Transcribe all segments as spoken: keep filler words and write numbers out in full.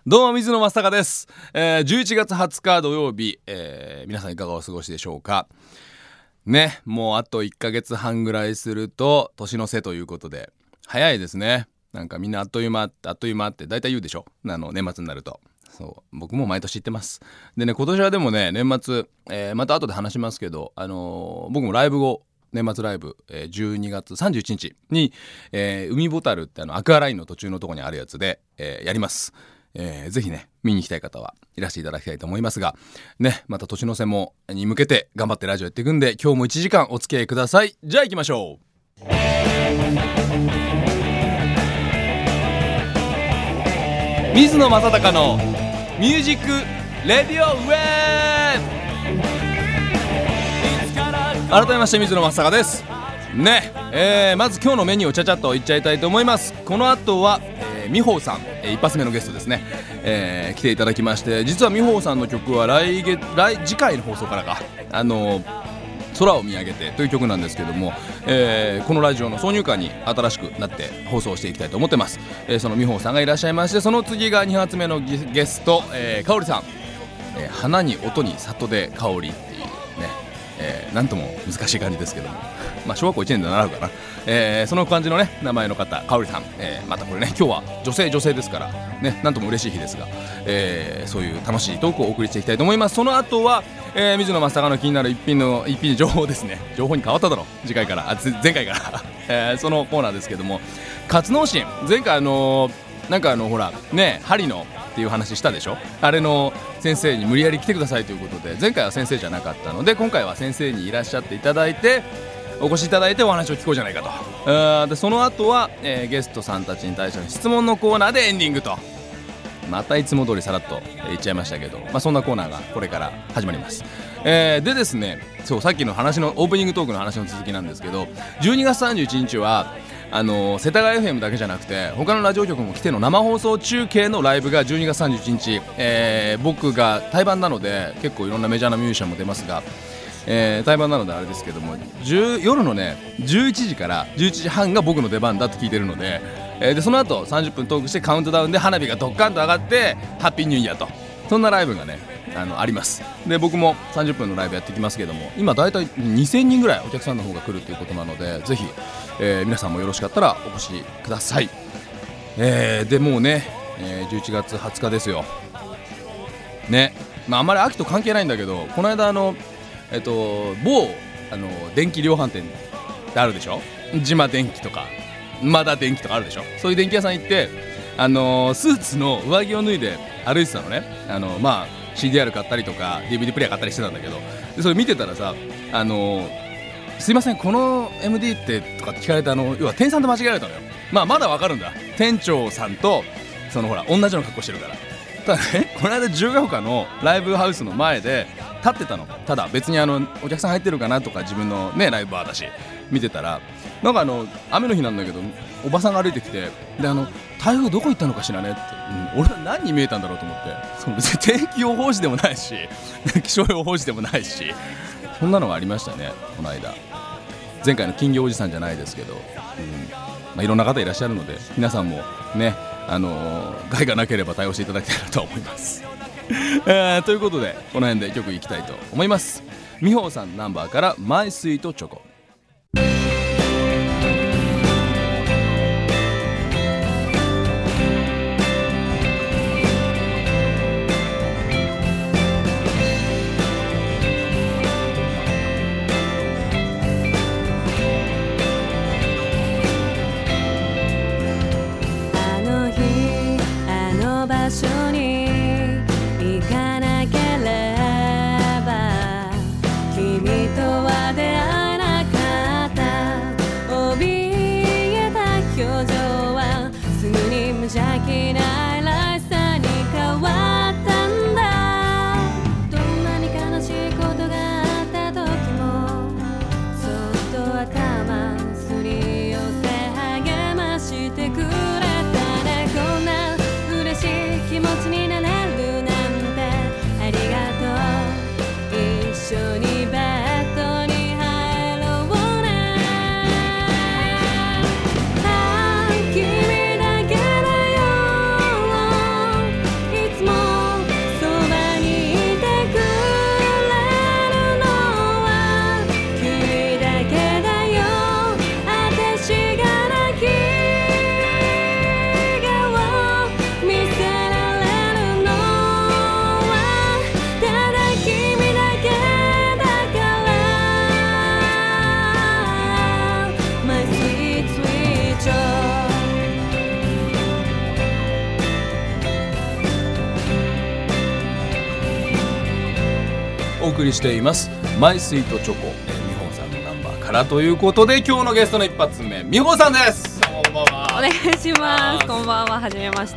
どうも水野正孝です、えー、じゅういちがつはつか土曜日、えー、皆さんいかがお過ごしでしょうかね。もうあといっかげつはんぐらいすると年の瀬ということで早いですね。なんかみんなあっという間あっという間って大体言うでしょ、あの年末になると。そう僕も毎年言ってます。でね、今年はでもね年末、えー、また後で話しますけど、あのー、僕もライブを年末ライブ、えー、じゅうにがつさんじゅういちにちに、えー、海ボタルってあのアクアラインの途中のところにあるやつで、えー、やります。えー、ぜひね見に行きたい方はいらしていただきたいと思いますがね、また年の瀬もに向けて頑張ってラジオやっていくんで、今日もいちじかんお付き合いください。じゃあ行きましょう。水野正孝のミュージックレディオウェー。改めまして水野正孝ですね。えー、まず今日のメニューをちゃちゃっといっちゃいたいと思います。この後は、えー、美穂さん、えー、一発目のゲストですね、えー、来ていただきまして、実は美穂さんの曲は来月来次回の放送からか、あのー、空を見上げてという曲なんですけども、えー、このラジオの挿入歌に新しくなって放送していきたいと思ってます。えー、その美穂さんがいらっしゃいまして、その次がに発目のゲスト、えー、香織さん、えー、花に音に里で香りっていうね、えー、なんとも難しい感じですけども、まあ小学校いちねんで習うかな、えー、その感じのね名前の方、香織さん、えー、またこれね今日は女性女性ですからね、なんとも嬉しい日ですが、えー、そういう楽しいトークをお送りしていきたいと思います。その後は、えー、水野正孝の気になる一品の一品情報ですね。情報に変わっただろ次回から、あ前回から、えー、そのコーナーですけども、活脳神、前回あのー、なんかあのほらね針のっていう話したでしょ。あれの先生に無理やり来てくださいということで、前回は先生じゃなかったので今回は先生にいらっしゃっていただいてお越しいただいてお話を聞こうじゃないかと。でその後は、えー、ゲストさんたちに対しての質問のコーナーでエンディングと、またいつも通りさらっと言っちゃいましたけど、まあ、そんなコーナーがこれから始まります。えー、でですね、そうさっきの話のオープニングトークの話の続きなんですけど、じゅうにがつさんじゅういちにちはあのー、世田谷 エフエム だけじゃなくて他のラジオ局も来ての生放送中継のライブがじゅうにがつさんじゅういちにち、えー、僕が対バンなので結構いろんなメジャーなミュージシャンも出ますが、えー、対バンなのであれですけども、夜のねじゅういちじからじゅういちじはんが僕の出番だと聞いてるので、えー、でその後さんじゅっぷんトークしてカウントダウンで花火がドッカンと上がってハッピーニューイヤーと、そんなライブがね あのあります。で僕もさんじゅっぷんのライブやってきますけども、今だいたいにせんにんぐらいお客さんの方が来るということなので、ぜひ、えー、皆さんもよろしかったらお越しください。えー、でもうね、えー、じゅういちがつはつかですよね。まあ、あんまり秋と関係ないんだけど、この間あのえっと某あの電気量販店ってあるでしょ。島電機とかまだ電気とかあるでしょ。そういう電気屋さん行ってあのスーツの上着を脱いで歩いてたのね。あのまあ シーディーアール 買ったりとか ディーブイディー プレイヤー買ったりしてたんだけど、でそれ見てたらさ、あのすいませんこの エムディー ってとかって聞かれた、あの要は店員さんと間違えられたのよ。まあまだわかるんだ、店長さんとそのほら同じような格好してるから。ただね、この間自由が丘のライブハウスの前で立ってたの。ただ別にあのお客さん入ってるかなとか自分のねライブバーだし見てたら、なんかあの雨の日なんだけどおばさんが歩いてきて、であの台風どこ行ったのかしらねって、うん、俺は何に見えたんだろうと思って、その別に天気予報士でもないし気象予報士でもないし、そんなのがありましたねこの間。前回の金魚おじさんじゃないですけど、うんまあ、いろんな方いらっしゃるので皆さんもね、あのー、害がなければ対応していただきたいなと思いますえー、ということでこの辺で曲いきたいと思います。美穂さんナンバーからマイスイートチョコ。 場所に行かなければ君とは出会えなかった。怯えた表情はすぐに無邪気ならしさに変わったんだ。どんなに悲しいことがあった時もそっと頭すり寄せ励ましてくれたね。こんな嬉しい気持ちになお送りしていますマイスイートチョコ、えー、美穂さんのナンバーからということで、今日のゲストの一発目美穂さんです。こんばんは。 お願いします。こんばんは、はじめまして。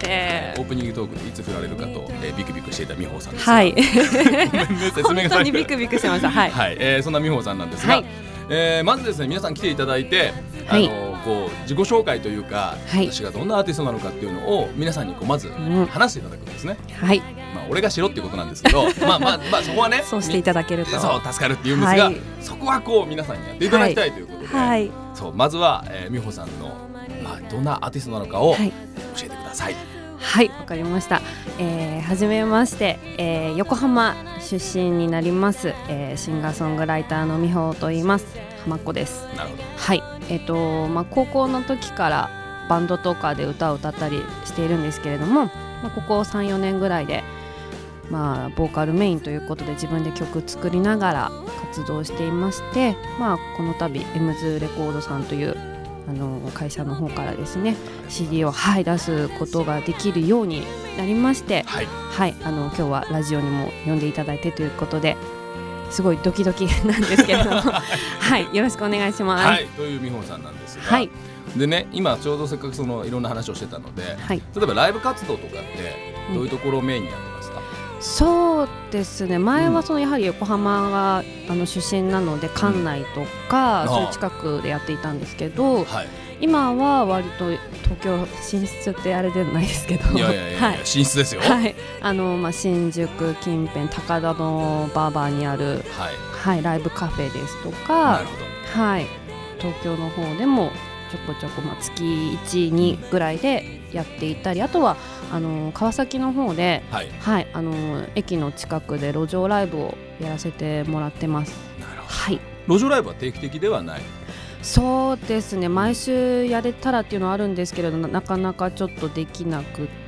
オープニングトークでいつ振られるかと、えー、ビクビクしていた美穂さんです。 はい説明が本当にビクビクしてました。はい、 はい、えー、そんな美穂さんなんですが、はい、えー、まずですね、皆さん来ていただいて、あのーはい、こう自己紹介というか、はい、私がどんなアーティストなのかっていうのを皆さんにこうまず話していただくんですね、うん、はい、まあ、俺がしろっていうことなんですけどまあまあまあそこはねそうしていただけるとそう助かるって言うんですが、はい、そこはこう皆さんにやっていただきたいということで、はい、そうまずは、えー、美穂さんの、まあ、どんなアーティストなのかを教えてください。 はい、わかりました。えー、はじめまして、えー、横浜出身になります、えー、シンガーソングライターの美穂と言います。浜っ子です。 なるほど。 はい、えっとまあ、高校の時からバンドとかで歌を歌ったりしているんですけれども、まあ、ここ さん,よ 年ぐらいで、まあ、ボーカルメインということで自分で曲作りながら活動していまして、まあ、この度エムズレコードさんというあの会社の方からですね シーディー を、はい、出すことができるようになりまして、はいはい、あの今日はラジオにも呼んでいただいてということですごいドキドキなんですけれどもはい、よろしくお願いします。 はい、という美穂さんなんですが、はい、でね、今ちょうどせっかくそのいろんな話をしてたので、はい、例えばライブ活動とかってどういうところをメインにやってますか？ うん、そうですね、前はそのやはり横浜があの出身なので館内とか、うん、そういう近くでやっていたんですけど、はい、今は割と東京進出ってあれではないですけど、 いやいやいや、はい、進出ですよ。 はい、あのまあ、新宿近辺高田のバーバーにある、はいはい、ライブカフェですとか、なるほど、はい、東京の方でもちょこちょこ、まあ、月いち、にぐらいでやっていたり、あとはあの川崎の方で、はいはい、あの駅の近くで路上ライブをやらせてもらってます。 なるほど、はい、路上ライブは定期的ではない？ そうですね、毎週やれたらっていうのはあるんですけれど な, なかなかちょっとできなくって、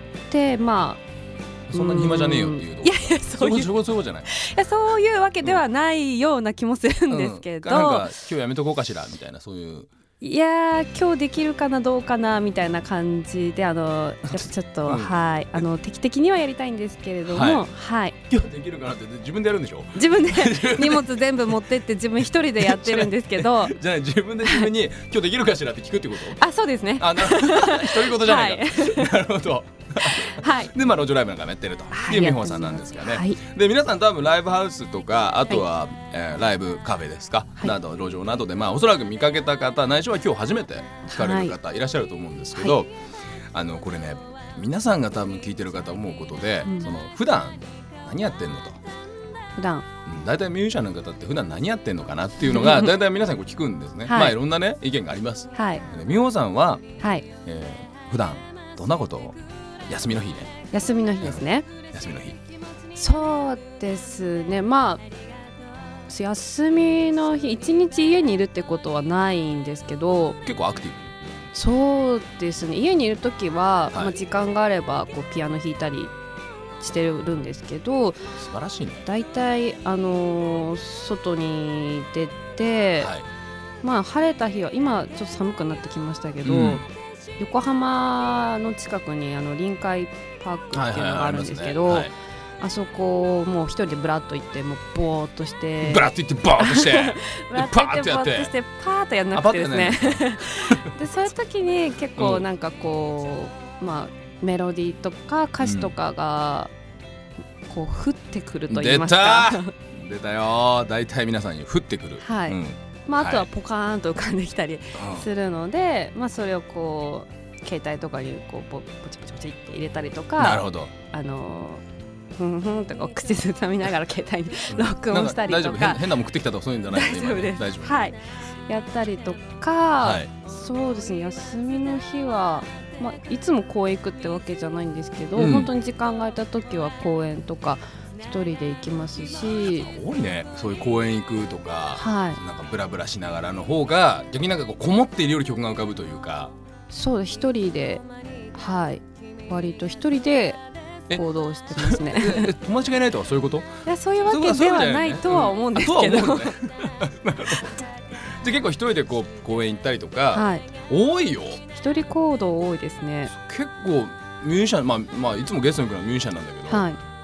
まあそんなに暇じゃねえよっていうの。 いやいや、そういうそういうことじゃない。いや、そういうわけではないような気もするんですけど、 うんうん、なんか今日やめとこうかしらみたいな、そういう。 いや今日できるかなどうかなみたいな感じで、あのやっぱちょっと、うん、はい、あの定期的にはやりたいんですけれども、はいはい、 今日できるかなって自分でやるんでしょ？ 自分で荷物全部持ってって自分一人でやってるんですけどじゃあ自分で自分に今日できるかしらって聞くってこと？ あ、そうですね。 あ、なるほど独り言じゃないか、はい、なるほどはい、 で、まあ、路上ライブなんかもやってるという美穂さんなんですかね、はい、で皆さん多分ライブハウスとか、あとは、はい、えー、ライブカフェですか、はい、など路上などで、まあ、おそらく見かけた方、ないしは今日初めて聞かれる方いらっしゃると思うんですけど、はい、あのこれね、皆さんが多分聞いてる方思うことで、うん、その普段何やってんのと、 普段だいたいミュージシャンの方って普段何やってんのかなっていうのがだいたい皆さんこう聞くんですね、はい、まあいろんなね意見があります、はい、美穂さんは、はい、えー、普段どんなことを、休みの日ね、 休みの日ですね、 休みの日、 そうですね、まあ休みの日一日家にいるってことはないんですけど、 結構アクティブ。 そうですね、家にいるときは、はい、まあ、時間があればこうピアノ弾いたりしてるんですけど、 素晴らしいね。 だいたい、あのー、外に出て、はい、まあ晴れた日は、今ちょっと寒くなってきましたけど、うん、横浜の近くにあの臨海パークっていうのがあるんですけど、あそこもう一人でブラッと行って、もうボーっとしてブラッと行ってボーっとしてブラッと行ってボーっとしてパーっとやんなくてですねでそういう時に結構なんかこう、うん、まあメロディーとか歌詞とかがこう降ってくると言いますか、 出た出たよ、だいたい皆さんに降ってくる、 はい、うん、まあ、あとはポカーンと浮かんできたりするので、はい、まあ、それをこう携帯とかにこうポチポチポチって入れたりとか、 なるほど、 あのふんふんとか口ずさみながら携帯に録音したりとか、うん、 大丈夫、変なもん食ってきたとかそういうんじゃないので、 大丈夫です、 大丈夫、 はい、やったりとか、はい、そうですね、休みの日は、まあ、いつも公園行くってわけじゃないんですけど、うん、本当に時間が空いた時は公園とか一人で行きますし、 多いね、そういう公園行くとか、はい、なんかブラブラしながらの方が逆になんかこうこもっているより曲が浮かぶというか、 そう、一人で、はい、割と一人で行動してますね。 友達がいないとかそういうこと？いや、そういうわけではないとは思うんですけど、うん、じゃあ結構一人でこう公園行ったりとか、はい、多いよ。 一人行動多いですね。 結構ミュージシャン、まあまあいつもゲストに来るのはミュージシャンなんだけど、はい、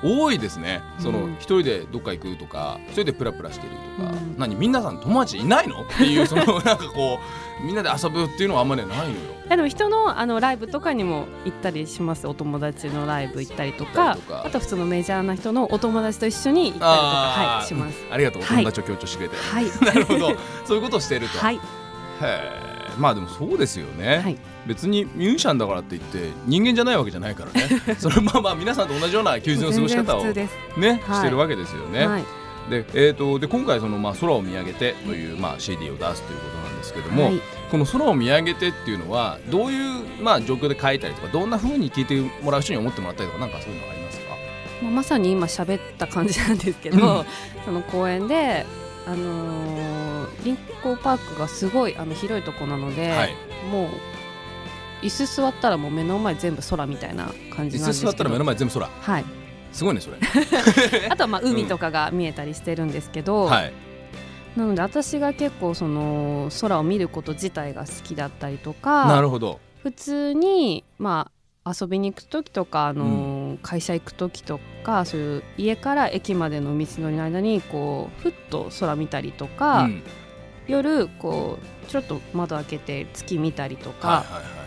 多いですね。そのうん一人でどっか行くとか一人でプラプラしてるとか、 うん、 何皆さん友達いないのっていうそのなんかこうみんなで遊ぶっていうのはあんまりないのよ。 いやでも人のあのライブとかにも行ったりします。お友達のライブ行ったりとか、 行ったりとかあと普通のメジャーな人のお友達と一緒に行ったりとか、 あーはい、します。 ありがとう、おはい友達を強調してくれて、 はいなるほどそういうことをしていると、 はい、 へえ。まあでもそうですよね、 はい、 別にミュージシャンだからって言って人間じゃないわけじゃないからねそれまあまあ皆さんと同じような休日の過ごし方を全然普通です。 ね、 はいしてるわけですよね、 はい、 でえー、とで今回その、まあ、空を見上げてという、まあ、シーディー を出すということなんですけども、 はい、 この空を見上げてっていうのはどういう、まあ、状況で書いたりとかどんな風に聞いてもらう人に思ってもらったりとかなんかそういうのありますか？ まあ、まさに今喋った感じなんですけど、 うんその公園で、あのー、臨港パークがすごいあの広いとこなので、 はい、 もう椅子座ったらもう目の前全部空みたいな感じ椅なんですけど、 子座ったら目の前全部空、 はいすごいねそれあとはまあ海とかが見えたりしてるんですけど、 はい、 なので私が結構その空を見ること自体が好きだったりとなか、 るほど、 普通にまあ遊びに行く時とか、あのーう会社行く時とか、そういう家から駅までの道のりの間にこうふっと空見たりとか、 うん、 夜こうちょっと窓開けて月見たりとか、 はいはいはいはい、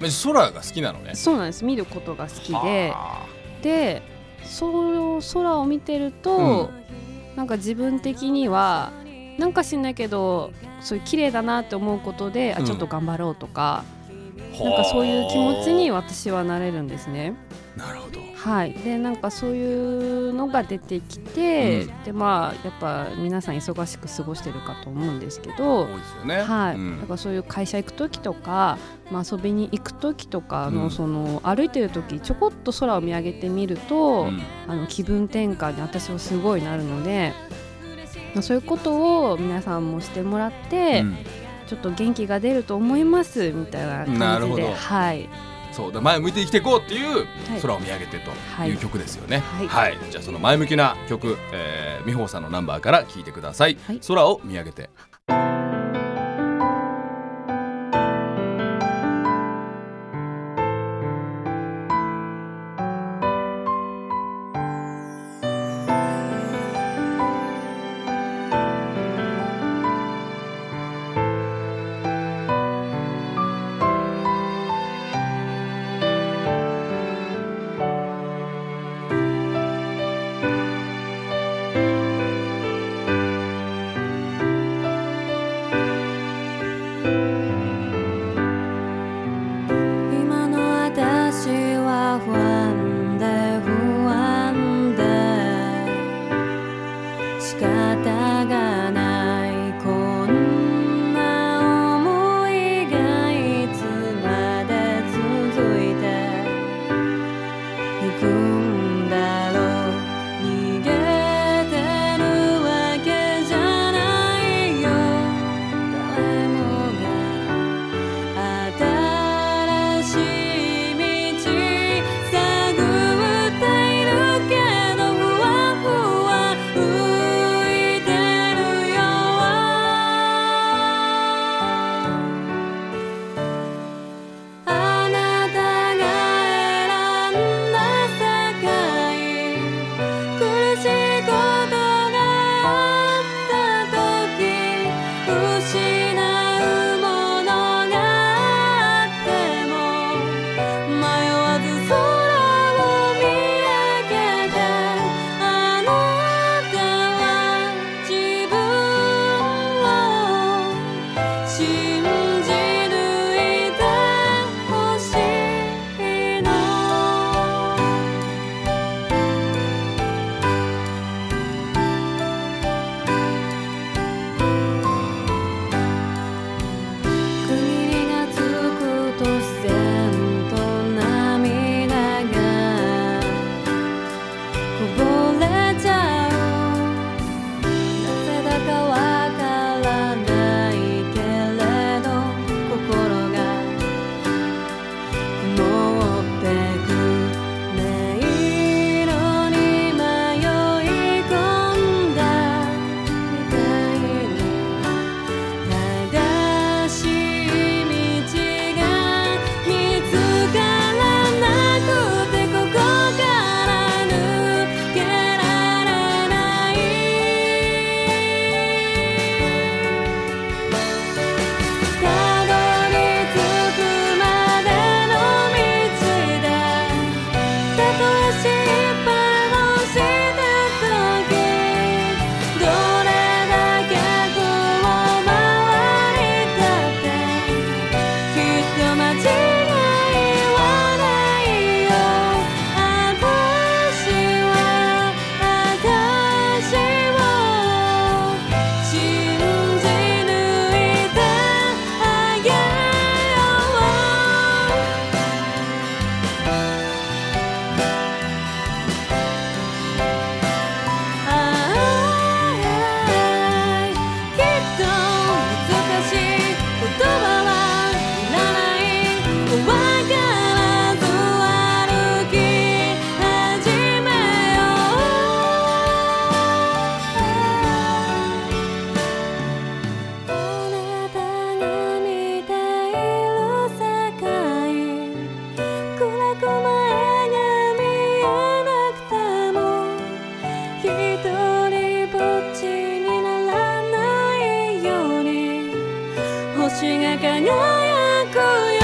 空が好きなのね。 そうなんです。見ることが好きで、 はでその空を見てると、 うなんか自分的にはなんか知んないけどそういう綺麗だなって思うことで、 うんあちょっと頑張ろうとか、 あなんかそういう気持ちに私はなれるんですね。 なるほど、 はい、でなんかそういうのが出てきて、 うんでまあやっぱ皆さん忙しく過ごしてるかと思うんですけど、 多いですよね。 はい、 うんだからそういう会社行く時とか、まあ、遊びに行く時とかの、 うん、 その歩いてる時ちょこっと空を見上げてみると、 うんあの気分転換に私はすごいなるので、まあ、そういうことを皆さんもしてもらって、 うんちょっと元気が出ると思いますみたいな感じで、 なるほどはい、 そうだ、前向いて生きていこうっていうはい空を見上げてとはいいう曲ですよね。 はいはい、じゃあその前向きな曲、えー、美穂さんのナンバーから聴いてください、 はい空を見上げて。 今の私は不安で不安で仕方がないこんな思いがいつまで続いていくんだろう。逃げてるわけじゃないよ。誰もが新しい道探っているけどふわふわ浮いてるよ。あなたが選んだ世界、苦しいことがあった時、失うものがあっても迷わず空を見上げて、あなたは自分を信じ抜いてほしいの。区切りがつくと自然と涙がこぼれちゃう。なぜだかわからないけれど心が曇ってく音色に迷い込んだみたいに、正しい道が見つからなくて、ここから抜け輝くよ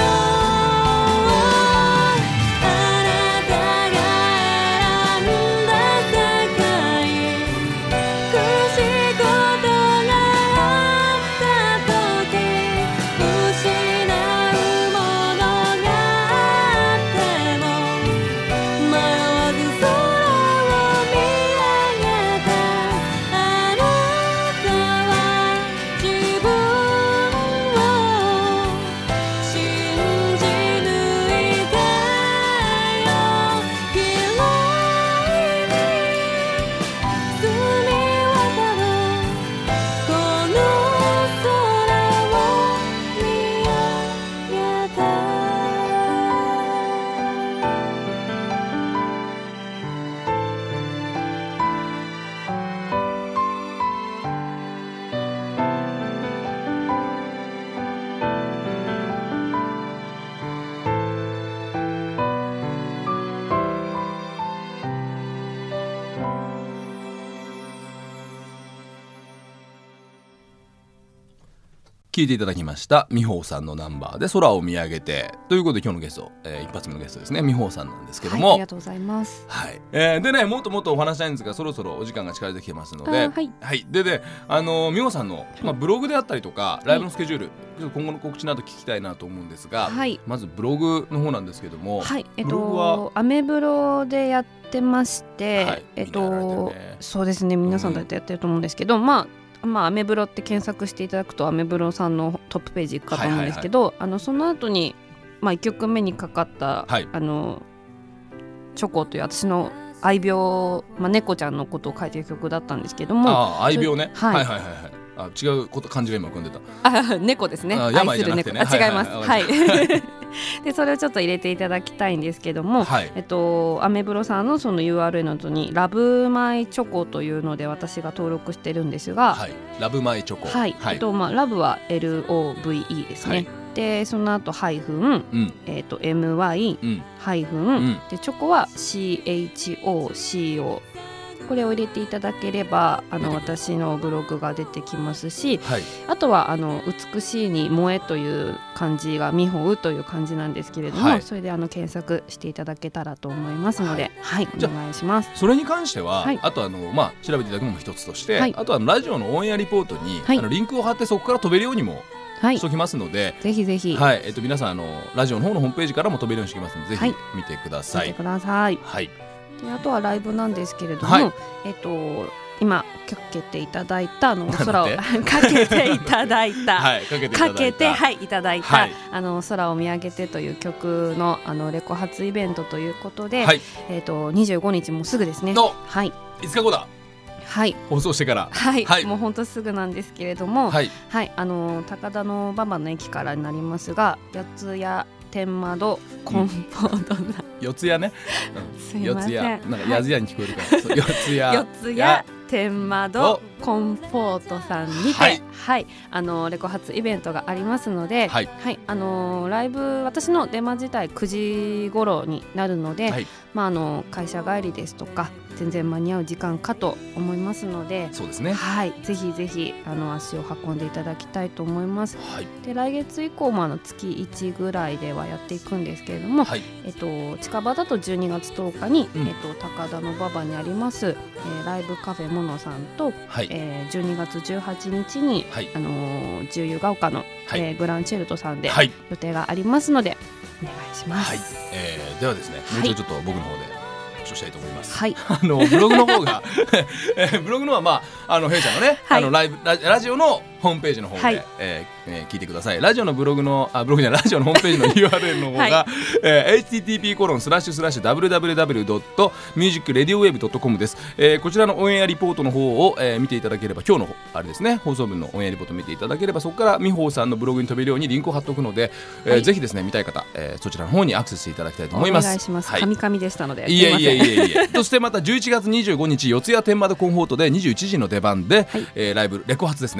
聴いていただきました美穂さんのナンバーで空を見上げてということで今日のゲスト、えー、一発目のゲストですね美穂さんなんですけども、 はい、ありがとうございます、 はいえー、でねもっともっとお話したいんですがそろそろお時間が近づいてきてますので、 はいはい、でであの美穂さんの、まあ、ブログであったりとかライブのスケジュール、ちょっと今後の告知など聞きたいなと思うんですが、はい、まずブログの方なんですけども、 はいえっと、アメブロでやってまして、はいえっとね、そうですね皆さん大体やってると思うんですけど、うん、まあまあ、アメブロって検索していただくとアメブロさんのトップページ行くかと思うんですけど、はいはいはい、あのその後に、まあ、いっきょくめにかかった、はい、あのチョコという私の愛病、まあ、猫ちゃんのことを書いてる曲だったんですけどもあ愛病ね、はい、はいはいはいはいあ違うこと漢字が今浮かんでたあ猫ですねあ病じゃなくてね愛する猫あ違いますはい、はい、でそれをちょっと入れていただきたいんですけども、はいえっと、アメブロさんのその ユーアールエル の後にラブマイチョコというので私が登録してるんですが、はい、 ラブマイチョコはい、はいえっとまあ、ラブは エルオーブイイー ですね、はいでその後ハイフン、うんえー、と エムワイ、うん、ハイフン、うん、でチョコは シーエイチオーシーオー これを入れていただければあの私のブログが出てきますし、はい、あとはあの美しいに萌えという漢字がみほうという漢字なんですけれども、はい、それであの検索していただけたらと思いますので、はいはい、お願いします。 それに関しては、はい、あとあの、まあ、調べていただくのも一つとして、はい、あとはラジオのオンエアリポートに、はい、あのリンクを貼ってそこから飛べるようにもしときますので、 ぜひぜひ、 はいえっと、皆さんあのラジオの方のホームページからも飛べるようにしてきますので、ぜひ見てください。 見てください、 はいであとはライブなんですけれども、 はい、 えっと今かけていただいたあの空をかけていただいたはい、かけていただいたかけてはいいただいた、はい、あの空を見上げてという曲のあのレコ発イベントということで、はいえっとにじゅうごにちもうすぐですね。はい。 いつかごだ。 はい。 放送してから。 はい。はい、もう本当すぐなんですけれども、はい。はい、あの高田の馬場の駅からになりますが、八ツ谷天窓コンポートな、うん、 四ツ谷ね、 うん、すいません、 四ツ谷なんかやずやに聞こえるから、はい、四ツ谷四ツ谷天窓コンポートさんにて、はいはい、あのレコ発イベントがありますので、はいはい、あのライブ私の出間自体くじ頃になるので、はいまあ、あの会社帰りですとか全然間に合う時間かと思いますので、 そうですね、 はい、ぜひぜひあの足を運んでいただきたいと思います、はい、で来月以降もあの月いちぐらいではやっていくんですけれども、はいえっと、近場だとじゅうにがつとおかに、うんえっと、高田の馬場にあります、えー、ライブカフェモノさんと、はいえー、じゅうにがつじゅうはちにちに、はいあのー、自由が丘の、はいえー、グランチェルトさんで予定がありますので、お願いします、 はいえー、ではですね、もう一度ちょっと僕の方でしたいと思います、 はい、 あのブログの方がブログのは、まあ、あの弊社のね、はい、あのライブ ラ, ラジオのホームページの方で、はいえーえー、聞いてください。ラジオのブログのあブログじゃないラジオのホームページの ユーアールエル の方が、はいえー、エイチティーティーピーコロンスラッシュスラッシュダブリューダブリューダブリュードットミュージックレディオウェブドットコム です、えー、こちらのオンエアリポートの方を、えー、見ていただければ今日のあれですね放送分のオンエアリポートを見ていただければそこから美穂さんのブログに飛べるようにリンクを貼っておくので、えーはい、ぜひですね見たい方、えー、そちらの方にアクセスしていただきたいと思います。 お願いします。神々でしたので、 いえいえいえいえそしてまたじゅういちがつにじゅうごにち四谷天窓コンフォートでにじゅういちじの出番で、はいえー、ライブレコ発ですねレコ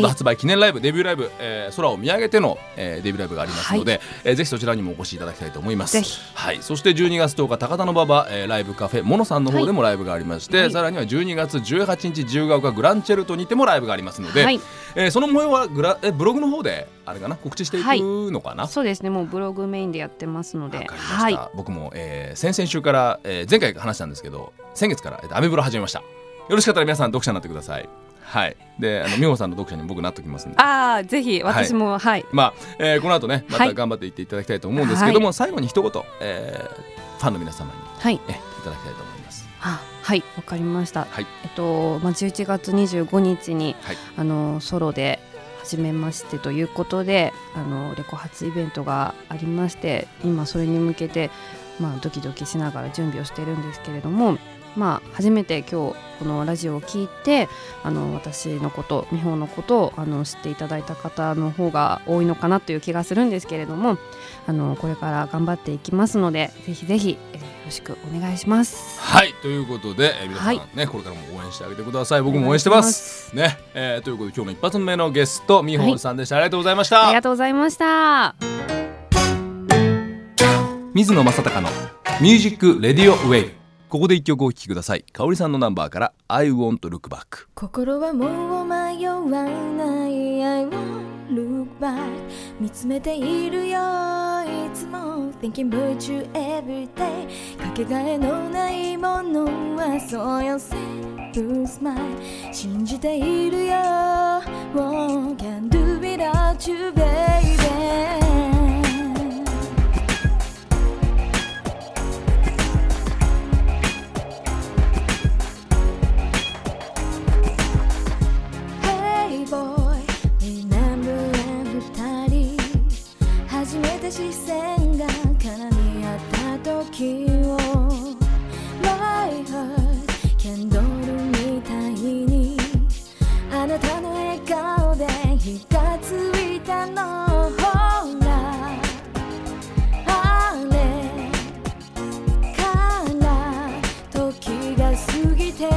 コード発売記念ライブ、デビューライブ、えー、空を見上げての、えー、デビューライブがありますので、はい、えー、ぜひそちらにもお越しいただきたいと思います。 ぜひ、 はい、そしてじゅうにがつとおか高田馬場、えー、ライブカフェモノさんの方でもライブがありまして、はい、さらにはじゅうにがつじゅうはちにち自由が丘グランチェルトにてもライブがありますので、はい、えー、その模様はグラえブログの方であれかな、告知していくのかな。 はい、そうですね、もうブログメインでやってますので。 わかりました、はい、僕も、えー、先々週から、えー、前回話したんですけど先月から、えー、アメブロ始めました。よろしかったら皆さん読者になってください。はい、であの美穂さんの読者に僕なっときますんで、 ああぜひ私も、はい、はい、 まあ、えー、この後ねまた頑張っていっていただきたいと思うんですけども、はい、最後に一言、えー、ファンの皆様に、はい、えいただきたいと思います。 ははい、わかりました。 はい、 えっとまあ、じゅういちがつにじゅうごにちに、はい、あのソロで初めましてということであのレコ発イベントがありまして、今それに向けて、まあ、ドキドキしながら準備をしているんですけれども、まあ、初めて今日このラジオを聞いてあの私のこと美穂のことをあの知っていただいた方の方が多いのかなという気がするんですけれども、あのこれから頑張っていきますのでぜひぜひ、えー、よろしくお願いします。 はい、ということで、えー、皆さん、ね、はい、これからも応援してあげてください。僕も応援してますね、えー、ということで今日の一発目のゲスト美穂さんでした、はい、ありがとうございました。 ありがとうございました。 水野正隆のミュージックレディオウェイブ。ここで一曲お聴きください。香織さんのナンバーから I want to look back。 心はもう迷わない I want to look back。 見つめているよいつも Thinking about you every day。 かけがえのないものはそうよ Say to smile。 信じているよ Oh, can't do without you baby。視線が絡み合った時を My heart キャンドルみたいにあなたの笑顔で火がついたのほらあれから時が過ぎて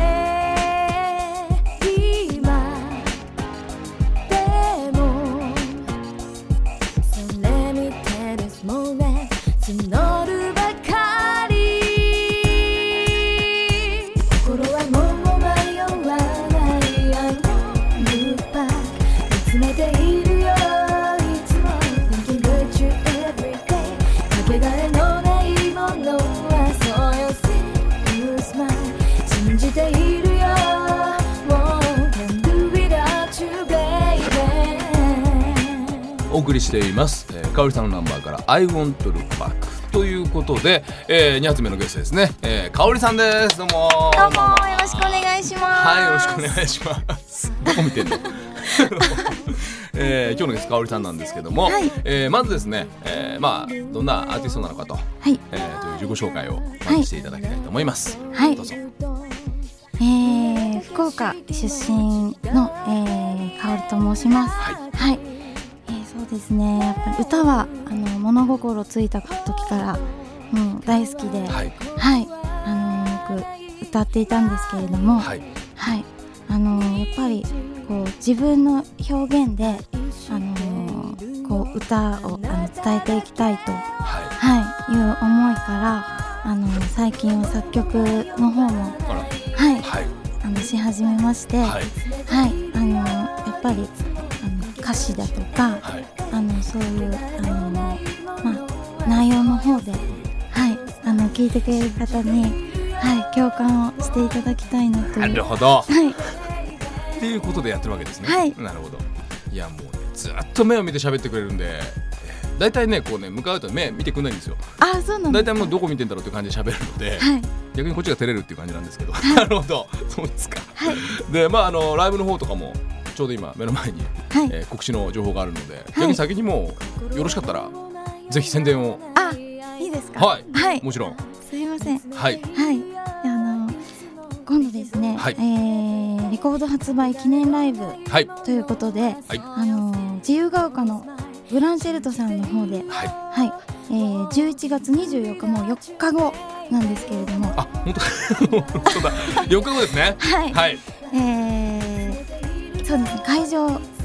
お送りしています、えー、香織さんのナンバーから I want to look back ということで、えー、に発目のゲストですね、えー、香織さんです。どうもどうもよろしくお願いします。 はい、よろしくお願いしますどこ見てんのえー、今日のゲスト香織さんなんですけども、はい、えー、まずですね、えー、まあどんなアーティストなのかと、はい、えー、という自己紹介をまずしていただきたいと思います。はい、どうぞ。 えー、福岡出身の、えー、香織と申します。はい、はい、えー、そうですね、やっぱり歌はあの物心ついた時からもう大好きで、はい、はい、あのよく歌っていたんですけれども、はい、はい、あのやっぱりこう自分の表現であのこう歌をあの伝えていきたいと、はいはい、いう思いからあの最近は作曲の方もはい、はい、あのし始めまして、はいはい、あのやっぱりあの歌詞だとか、はい、あのそういうあの、まあ、内容の方で、はい、あの聞いてくれる方に、はい、共感をしていただきたいなという。 なるほど、はい、っていうことでやってるわけですね。はい、なるほど。いやもう、ね、ずっと目を見て喋ってくれるんで、だいたいねこうね向かうと目見てくんないんですよ。 あ、そうなんです。 だいたいもうどこ見てんだろうっていう感じで喋るので、はい、逆にこっちが照れるっていう感じなんですけど、はい、なるほど、そうですか。はい、でまああのライブの方とかもちょうど今目の前に、はい、えー、告知の情報があるので、はい、逆に先にもよろしかったらぜひ宣伝を。 あ、いいですか。はい、はい、 もちろん。 すいません。 はい、 はい、あの今度ですね、はい、えー、レコード発売記念ライブ、はい、ということで、はい、あの自由が丘のグランシェルトさんの方で、はいはい、えー、じゅういちがつにじゅうよっか、もうよっかごなんですけれども、 あ、本当かそうだよっかごですね。はい、はい、 えー、そうですね、会場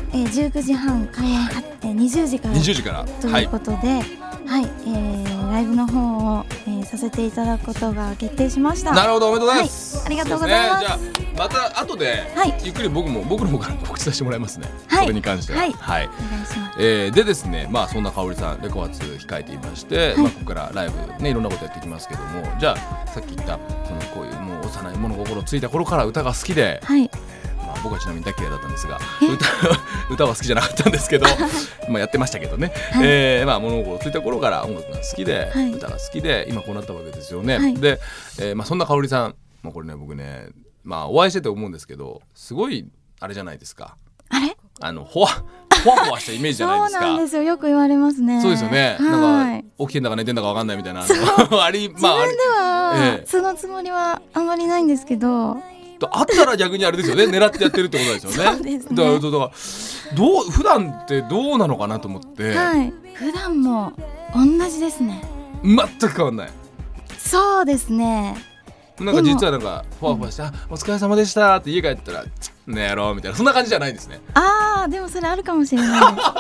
えー、じゅうくじはん開演、はい、えー、にじゅうじからにじゅうじからということで、はい、はい、えー、ライブの方を、えー、させていただくことが決定しました。 なるほど、おめでとうございます、 はい、ありがとうございます。 じゃあまた後で、はい、ゆっくり僕も僕の方から告知させてもらいますね、はい、それに関しては、 はいはい、お願いします。 えー、でですね、まあそんな香織さんレコ発控えていまして、はい、まあ、ここからライブねいろんなことやっていきますけども、じゃあさっき言ったそのこういうもう幼い物心ついた頃から歌が好きで、はい、まあ、僕はちなみに大嫌いだったんですが 歌, 歌は好きじゃなかったんですけどまあやってましたけどね、はい、えー、まあ物心ついた頃から音楽が好きで、はい、歌が好きで今こうなったわけですよね、はい、で、えーまあ、そんな香織さん、まあ、これね僕ねまあお会いしてて思うんですけど、すごいあれじゃないですか、 あれあのほわほわほわしたイメージじゃないですか。 そうなんですよ、よく言われますね。 そうですよね、なんか起きてんだか寝てんだか分かんないみたいな、あり、まあ、 自分では、ええ、そのつもりはあまりないんですけど、 あったら逆にあれですよね狙ってやってるってことですよね。 そうですね。 だから、だからどう普段ってどうなのかなと思って、 はい、普段も同じですね。 全く変わんない。 そうですね。 なんか実はなんかふわふわして、うん、お疲れ様でしたって家帰ったらねやろうみたいな、そんな感じじゃないんですね。 あー、でもそれあるかもしれないです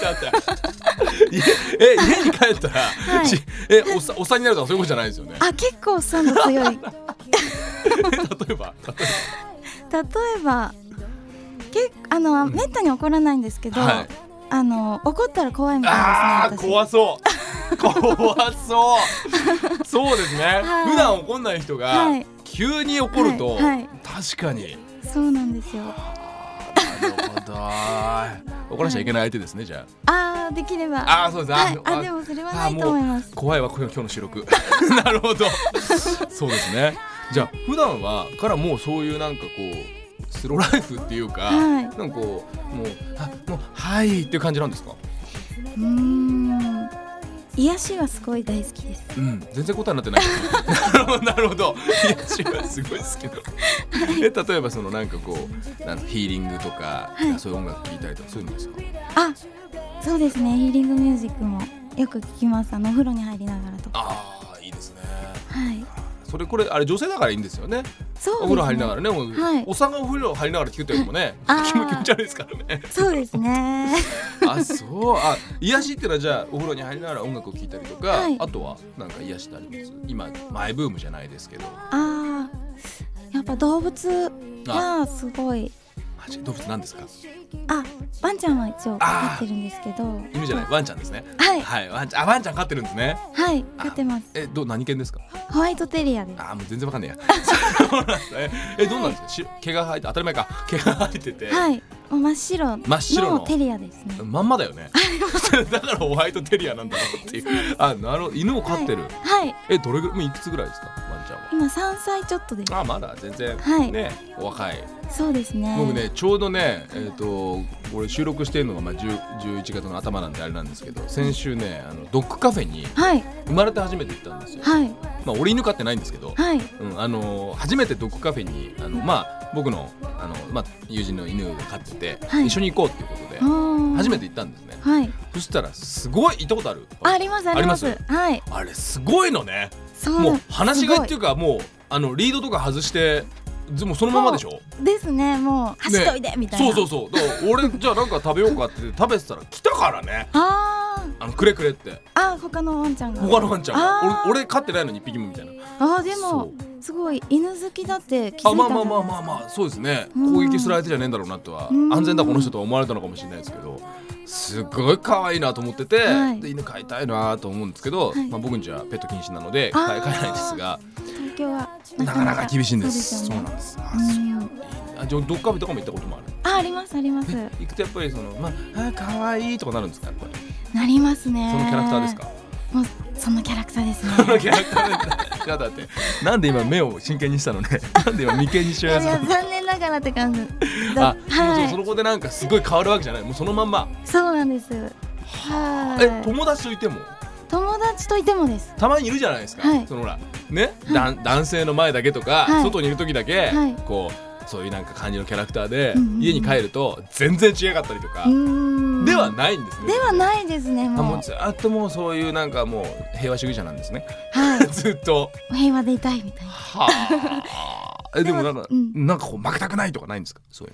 え、家に帰ったら、はい、え お, さおっさんになるとかそういうことじゃないですよね。 あ、結構おっさんの強い例えば例えばけあの、うん、めったに怒らないんですけど、はい、あの怒ったら怖いみたいですね。 あー、怖そう怖そうそうですね、はい、普段怒んない人が、はい、急に怒ると、はいはい、確かにそうなんですよ。 なるほど怒らしちゃいけない相手ですね、はい、じゃああー、できればあーそうです、 はい、あでもそれはないと思います。 怖いわ今日の収録なるほどそうですね。じゃあ普段はからもうそういうなんかこうスローライフっていうか、はい、なんかこうもうあもうはいっていう感じなんですか。 うーん、癒しはすごい大好きです。 うん、全然答えになってないなるほどなるほど、癒しはすごい好きな、はい、え例えばそのなんかこうなんかヒーリングとか、はい、そういう音楽聴いたりとかそういうのですか。 あ、そうですね、ヒーリングミュージックもよく聴きます。あのお風呂に入りながらとか。 ああ、いいですね。 はい。 それこれあれ女性だからいいんですよね。 そうですね、 お風呂入りながらね、 はい、 おっさんがお風呂入りながら聞くっていうのもね気持ち悪いですからね。 そうですねあ、そうあ癒しっていうのはじゃあお風呂に入りながら音楽を聴いたりとか、はい、あとはなんか癒してあります。今マイブームじゃないですけど、 あやっぱ動物がすごい。 動物なんですか。 あ、ワンちゃんは一応飼ってるんですけど。 犬じゃない、ワンちゃんですね。 はい、 はい、ワンちゃん、あ、ワンちゃん飼ってるんですね。 はい、飼ってます。 え、ど何犬ですか。 ホワイトテリアです。 あ、もう全然わかんないやそうなんですね。え、どうなんですか。し毛が生えて当たり前か、毛が生えてて、 はい、真っ白真っ白のテリアですね。 まんまだよねだからホワイトテリアなんだろうっていうあ、なるほど、犬を飼ってる。 はい、はい、 え、どれぐらい、もういくつぐらいですか、ワンちゃんは。 今さんさいちょっとです。 あ、まだ全然、 はい、 ね、お若い。 そうですね。 僕ね、ちょうどね、えっとこれ収録しているのがまあじゅういちがつの頭なんであれなんですけど、先週ね、あのドッグカフェに生まれて初めて行ったんですよ。はい、まあ俺犬飼ってないんですけど、はい、うん、あのー、初めてドッグカフェにあの、まあ、僕の、あの、まあ、友人の犬が飼ってて、はい、一緒に行こうっていうことで初めて行ったんですね。はい、そしたらすごい、行ったことある？ あ、ありますあります。はい、 あれすごいのね。もう話し飼いっていうか、もうあのリードとか外してでもそのままでしょ。 ですね、もう走っといで、ね、みたいな。 そうそうそう。だから俺じゃあなんか食べようかって食べてたら来たからね。ああのくれくれって。 あ、他のワンちゃんが。 他のワンちゃんが。俺俺飼ってないのにいっぴきもみたいな。 ああ、でもすごい犬好きだって気づいたんじゃないですか。あ、まあまあまあまあまあ、そうですね。攻撃する相手じゃねえんだろうなとは、安全だこの人と思われたのかもしれないですけど、すごい可愛いなと思ってて、はい、で犬飼いたいなと思うんですけど、はい、まあ僕んちはペット禁止なので飼えないんですが、 東京はなかなか厳しいんです。そうですよね。 なんです。あ、そう。あ、じゃあドッグカフェとかも行ったこともある。 あ、ありますあります。 行くとやっぱりその、まあ、あ、可愛いとかなるんですか、やっぱり。 なりますね。 そのキャラクターですか。 もうそのキャラクターですね。 そのキャラクターで。だってなんで今目を真剣にしたのね。なんで今眉間にしちゃうやつ。 いや残念ながらって感じ。 あ、はい、もうそこでなんかすごい変わるわけじゃない。もうそのまんま。 そうなんです。 はい。え、友達といても。 友達といてもです。 たまにいるじゃないですか。はい、そのほらね、はい、男性の前だけとか、はい、外にいる時だけ、はい、こうそういうなんか感じのキャラクターで、うんうん、家に帰ると全然違かったりとかではないんですね。 ではないですね。もう、 あ、もうずっともうそういうなんかもう平和主義者なんですね。はい。ずっと平和でいたいみたいな。 はあ。え、でもなんか、うん、なんかこう負けたくないとかないんですか、そういうの。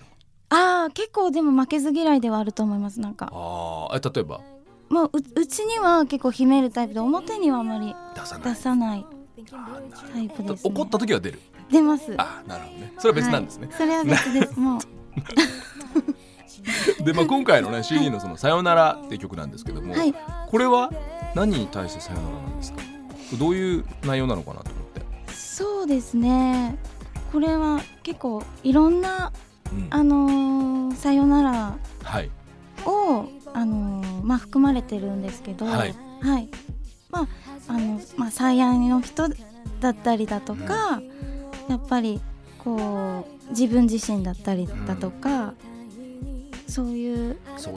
あー結構でも負けず嫌いではあると思います。なんかああ、例えばもう う, うちには結構秘めるタイプで表にはあまり出さない出さないあーなるタイプですね。 怒った時は出る。 出ます。 あ、なるほどね。それは別なんですね、 はい、それは別です。もうで、まあ、今回のね シーディー のそのさよならっていう曲なんですけども、 はい、 これは何に対してさよならなんですか？どういう内容なのかなと思って。 そうですね、これは結構いろんな、 うん、 あのー、さよならはいを、あのーまあ、含まれてるんですけど、 はい、 はい、まああのまあ、最愛の人だったりだとか、うん、やっぱりこう自分自身だったりだとか、うん、そういうそういう、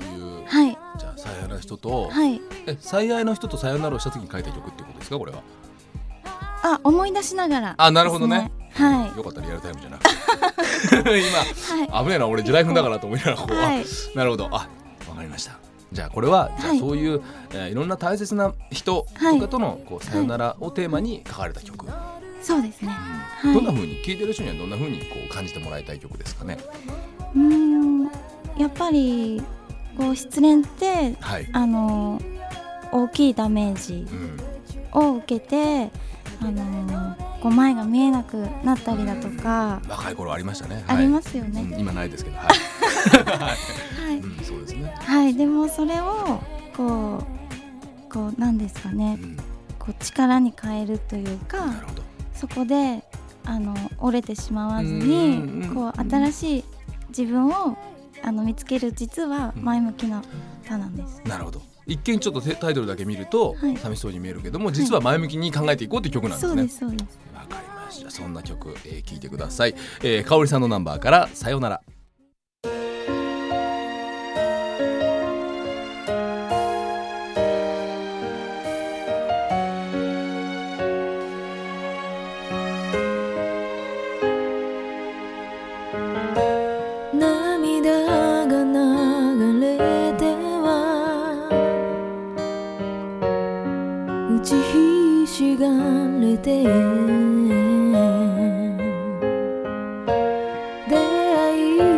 はい、 じゃあ最愛の人と、 はい、え最愛の人とさよならをした時に書いた曲ってことですか？これはあ思い出しながら、ね、 あ、なるほどね、 はい、 よかったらリアルタイムじゃなくて今、はい、危ねえな俺地雷踏んだからと思いながらこう、はい、なるほど、あ、わかりました。じゃあこれは、じゃあそういう、はい、えー、いろんな大切な人とかとのこうさよならをテーマに書かれた曲、はい、 そうですね、 うん、はい、どんな風に聴いてる人にはどんな風にこう感じてもらいたい曲ですかね？ うーん、やっぱりこう失恋って、 はい、 あの大きいダメージを受けて、あのこう前が見えなくなったりだとか、 うん、若い頃ありましたね、 ありますよね、 うん、今ないですけど、はいはい、うん、そうですね、 はい、でもそれをこうこうなんですかね、うん、こう力に変えるというか、 なるほど、 そこであの折れてしまわずに、こう新しい自分をあの見つける、実は前向きな歌なんです、 うん、なるほど。一見ちょっとタイトルだけ見ると寂しそうに見えるけども、はい、実は前向きに考えていこうという曲なんですね、はい、 そうですそうです。 わかりました。そんな曲、えー、聴いてください、えー、かおりさんのナンバーからさよなら。 しがれて出会い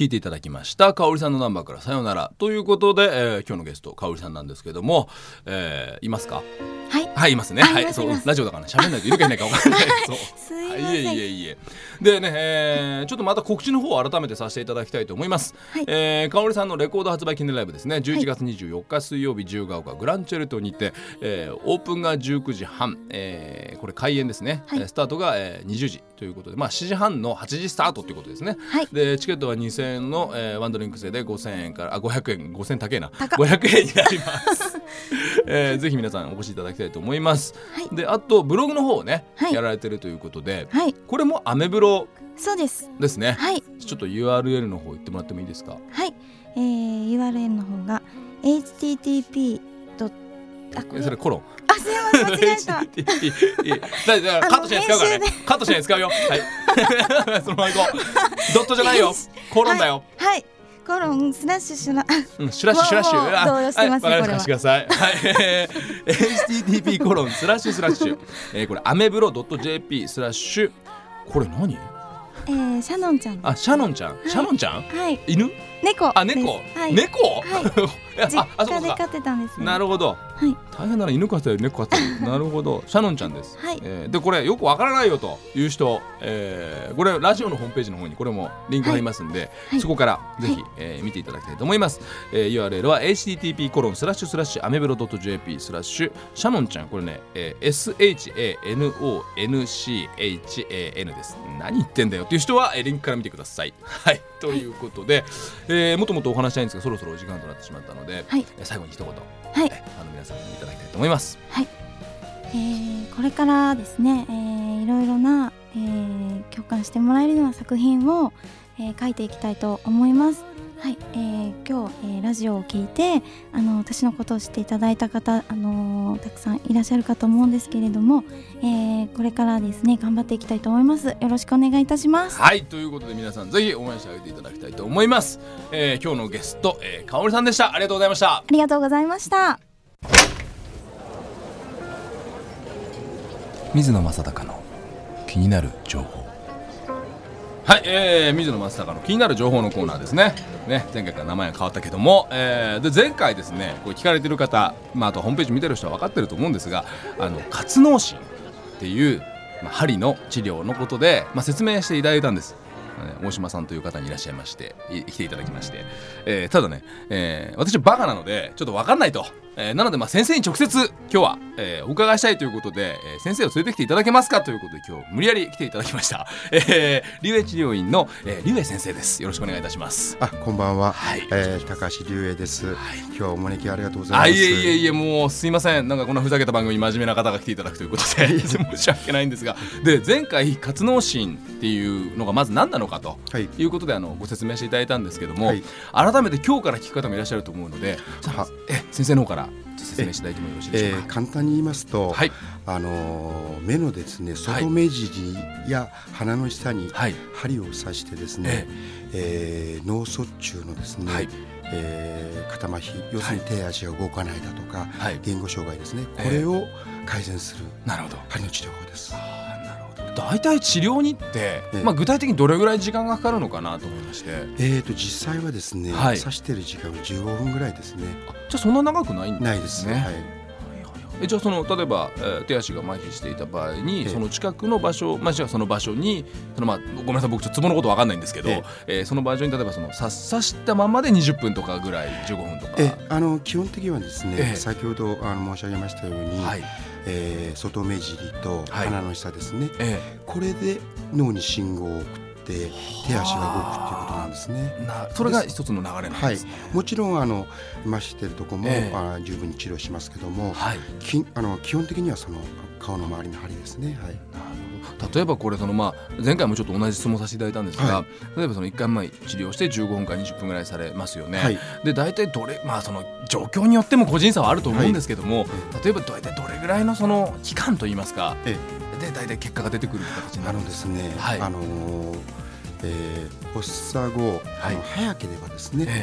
聞いていただきましたかおりさんのナンバーからさよならということで、えー、今日のゲストかおりさんなんですけども、えー、いますか？ はいはいいますね。はい、そうラジオだからね喋んないといるかいないか分からないそうすいません、 はい、いえいえいえでね、えー、ちょっとまた告知の方を改めてさせていただきたいと思います、 はいえー、かおりさんのレコード発売記念ライブですねじゅういちがつにじゅうよっか水曜日自由が丘グランチェルトにて、えー、オープンがじゅうくじはん、えー、これ開演ですね、はい、スタートが、えー、にじゅうじということで、まあ、しちじはんのはちじスタートということですね、はい、でチケットはにせんえんの、えー、ワンドリンク制でごせんえんからあごひゃくえんごせんえん高えなごひゃくえんになります、えー、ぜひ皆さんお越しいただきたいと思います、はい、であとブログの方をね、はい、やられてるということで、はい、これもアメブロそうですですね、 はい、 ちょっと ユーアールエル の方言ってもらってもいいですか？ はい、えー、ユーアールエル の方が エイチティーティーピー あこれそれコロンあすいません間違えたカットしない使うからねカットしない使うよはいそのまま行こうドットじゃないよコロンだよはい、はい、コロンスラッシュシュラ、 うん、シュラッシュシュラッシュ動揺してますね、 はい、 これは貸してください、はい、エイチティーティーピー コロンスラッシュスラッシュ、えー、これアメブロ .jp スラッシュこれ何？ えー、シャノンちゃんあシャノンちゃん、はい、シャノンちゃん、 はい、 犬猫あ猫、 はい、 猫、はい、 実家で飼ってたんです、ね、 なるほど、はい、大変だな犬飼ってたり猫飼ってたりなるほどシャノンちゃんです、はいえー、でこれよくわからないよという人、えー、これラジオのホームページの方にこれもリンク貼りますんで、はい、そこからぜひ、はいえー、見ていただきたいと思います、えー、ユーアールエル は エイチティーティーピー コロンスラッシュスラッシュアメブロ .jp スラッシュシャノンちゃんこれね、えー、エスエイチエーエヌオーエヌシーエイチエーエヌ です何言ってんだよっていう人は、えー、リンクから見てくださいはいということで、えー、もっともっとお話したいんですがそろそろお時間となってしまったので、はい、最後に一言、はい、あの皆さんにいただきたいと思います。はい、 えー、これからですね、えー、いろいろな、えー、共感してもらえるような作品を、えー、書いていきたいと思います。はい、えー、今日、えー、ラジオを聞いてあの私のことを知っていただいた方、あのー、たくさんいらっしゃるかと思うんですけれども、えー、これからですね頑張っていきたいと思います。よろしくお願いいたします。 はいということで皆さんぜひ応援してあげていただきたいと思います、えー、今日のゲスト、えー、かおりさんでした。ありがとうございました。 ありがとうございました。 水野正孝の気になる情報。はい、えー、水野正孝の気になる情報のコーナーですね。ね、前回から名前が変わったけども、えー、で前回ですね、これ聞かれてる方、まあ、あとホームページ見てる人は分かってると思うんですが、あの活脳針っていう、まあ、針の治療のことで、まあ、説明していただいたんです。大島さんという方にいらっしゃいまして来ていただきまして、えー、ただね、えー、私バカなのでちょっと分かんないと、えー、なのでまあ先生に直接今日は、えー、お伺いしたいということで、えー、先生を連れてきていただけますかということで今日無理やり来ていただきました、えー、龍英治療院の、えー、龍英先生です。よろしくお願いいたします。 あ、こんばんは、はいえー、高橋龍英です、はい、今日はお招きありがとうございます。あいえいえいえもうすいません、なんかこんなふざけた番組に真面目な方が来ていただくということで申し訳ないんですが、で前回活脳針っていうのがまず何なのかということであのご説明していただいたんですけども、はい、改めて今日から聞く方もいらっしゃると思うのでえ先生の方から説明していただいてもよろしいでしょうか。 えー、簡単に言いますと、はい、あの目のですね外目尻や鼻の下に針を刺してですね、はいえー、脳卒中のですね、はいえー、肩麻痺要するに手足が動かないだとか、はい、言語障害ですね、これを改善する針の治療法です。 だいたい治療にって、ええまあ、具体的にどれぐらい時間がかかるのかなと思いまして、 えー、と実際はですね、はい、刺してる時間はじゅうごふんぐらいですね。 あじゃあそんな長くないんですね。 ないですね、はいえじゃあその例えば、えー、手足が麻痺していた場合に、ええ、その近くの場所、まあ、じゃあその場所にその、まあ、ごめんなさい僕ちょっとツボのこと分かんないんですけど、えええー、その場所に例えばその刺したままでにじゅっぷんとかぐらいじゅうごふんとか、 えあの基本的にはですね、ええ、先ほどあの申し上げましたように、はいえー、外目尻と鼻の下ですね、はいええ、これで脳に信号を送って手足が動くっていうことなんですね。 なそれが一つの流れなんですね。 はい、もちろんあの麻痺しているところも、ええ、あ十分に治療しますけども、はい、きあの基本的にはその顔の周りの針ですね。はい、 例えばこれその、まあ、前回もちょっと同じ質問させていただいたんですが、はい、例えばそのいっかいまえ治療してじゅうごふんからにじゅっぷんぐらいされますよね。はい、で大体どれ、まあ、その状況によっても個人差はあると思うんですけども、はい、例えば大体どれぐらいのその期間といいますか、ええ、で大体結果が出てくる形になるんですね。あのーえー、発作後、はい、あの早ければですね、ええ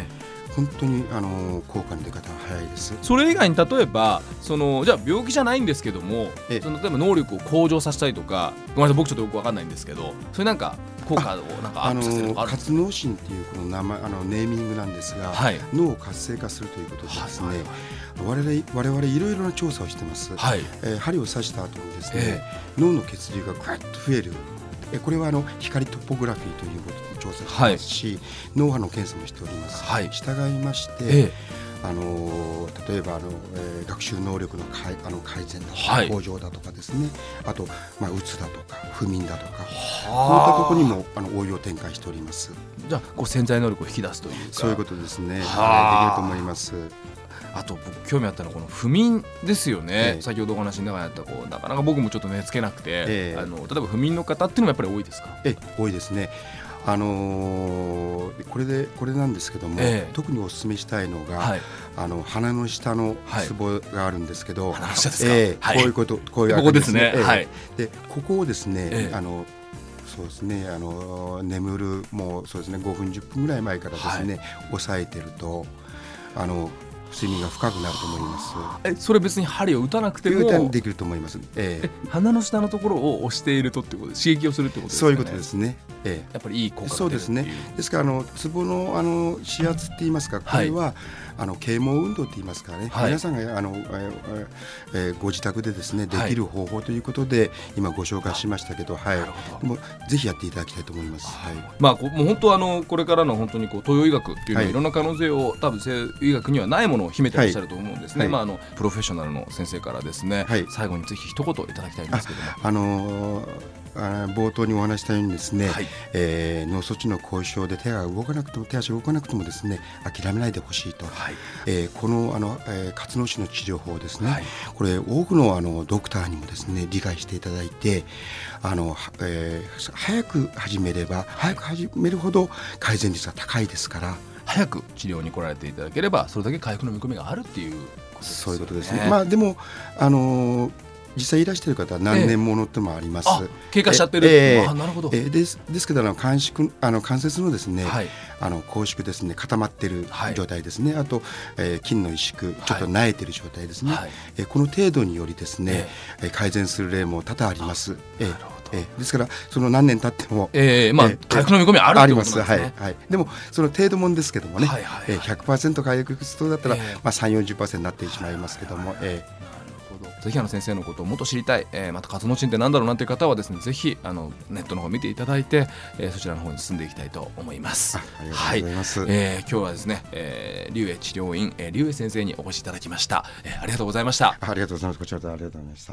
本当にあの効果の出方が早いです。 それ以外に例えばそのじゃあ病気じゃないんですけども、その例えば能力を向上させたりとか、ごめんなさい僕ちょっとよく分かんないんですけど、それなんか効果をなんかアップさせるとかあるんですか？ 活脳神っていうこの名前あのネーミングなんですが、はい、脳を活性化するということでですね、はいはいはい、我々我々いろいろな調査をしてます、はい、えー、針を刺した後にですね、えー、脳の血流がぐっと増える、これはあの光トポグラフィーということで調査してますし、はい、脳波の検査もしております、はい、従いまして、ええ、あの例えばあの、えー、学習能力の改、あの改善だとか、はい、向上だとかですね、あと、まあ、うつだとか不眠だとか、こういったところにもあの応用展開しております。 じゃあこう潜在能力を引き出すというか、 そういうことですね、はい、できると思います。 あと僕興味あったのはこの不眠ですよね、ええ、先ほどお話の中にあったこうなかなか僕もちょっと寝つけなくて、ええ、あの例えば不眠の方っていうのもやっぱり多いですか？ ええ、多いですね。あのー、これでこれなんですけども、ええ、特にお勧めしたいのが、はい、あの鼻の下のツボがあるんですけど、 はい、鼻の下ですか、 ええ、はい、こういうことこういうここですね、 ええ、 はい、 でここをですね、ええ、あのそうですね、あの眠るもうそうですねごふんじゅっぷんぐらい前からですね、はい、押さえてるとあの睡眠が深くなると思います。 えそれ別に針を打たなくてもできると思います、ええ、 え鼻の下のところを押しているとってことで刺激をするってことですかね？ そういうことですね、ええ、 やっぱりいい効果が出るっていう。 そうですね。ですからあのツボのあの指圧って言いますか、これは、はい、あの啓蒙運動って言いますかね、はい、皆さんがあの、ええー、ご自宅でですねできる方法ということで、はい、今ご紹介しましたけど、はい、でもぜひやっていただきたいと思います。はい、 まあこもう本当あのこれからの本当にこう東洋医学っていうのは、はい、いろんな可能性を多分西洋医学にはないものを秘めてらっしゃると思うんですね。はい、まああのプロフェッショナルの先生からですね、はい、最後にぜひ一言いただきたいんですけども、 あ、あのーあ冒頭にお話したようにですね、はい、えー、脳卒中の後遺症で手が動かなくても手足が動かなくてもですね諦めないでほしいと、はい、えー、このあの、えー、活脳死の治療法ですね、はい、これ多くのあのドクターにもですね理解していただいて、あの、えー、早く始めれば早く始めるほど改善率が高いですから、 早く治療に来られていただければそれだけ回復の見込みがあるっていうことですよね。 そういうことですね。まあでもあのー実際いらしている方は何年ものってもあります、ええ、経過しちゃってる、 えー、 あなるほど、 えー、ですですけどあの関縮あの関節のですね、はい、あの拘縮ですね固まっている状態ですね、はい、あと、えー、筋の萎縮ちょっと萎えている状態ですね、はい、えー、この程度によりですね、えー、改善する例も多々あります。えーえー、ですからその何年経っても、 えーまあ、えー、回復の見込みはあるってことなんですね。 あります、はいはい、でもその程度もんですけどもね、はいはいはい、えー、ひゃくパーセント 回復するとだったら、えーまあ、さんじゅう、よんじゅっパーセント になってしまいますけども、えーぜひあの先生のことをもっと知りたい、えー、また活脳神ってなんだろうなという方はですねぜひあのネットの方を見ていただいて、えー、そちらの方に進んでいきたいと思います。 あ, ありがとうございます、 はい、えー、今日はですね、えー、龍英治療院、えー、龍英先生にお越しいただきました、えー、ありがとうございました。 ありがとうございます。こちらでありがとうございました。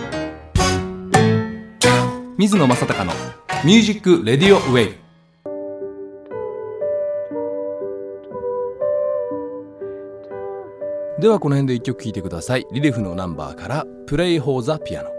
水野正孝のミュージックレディオウェイ。ではこの辺で一曲聴いてください。リリフのナンバーからプレイフォーザピアノ。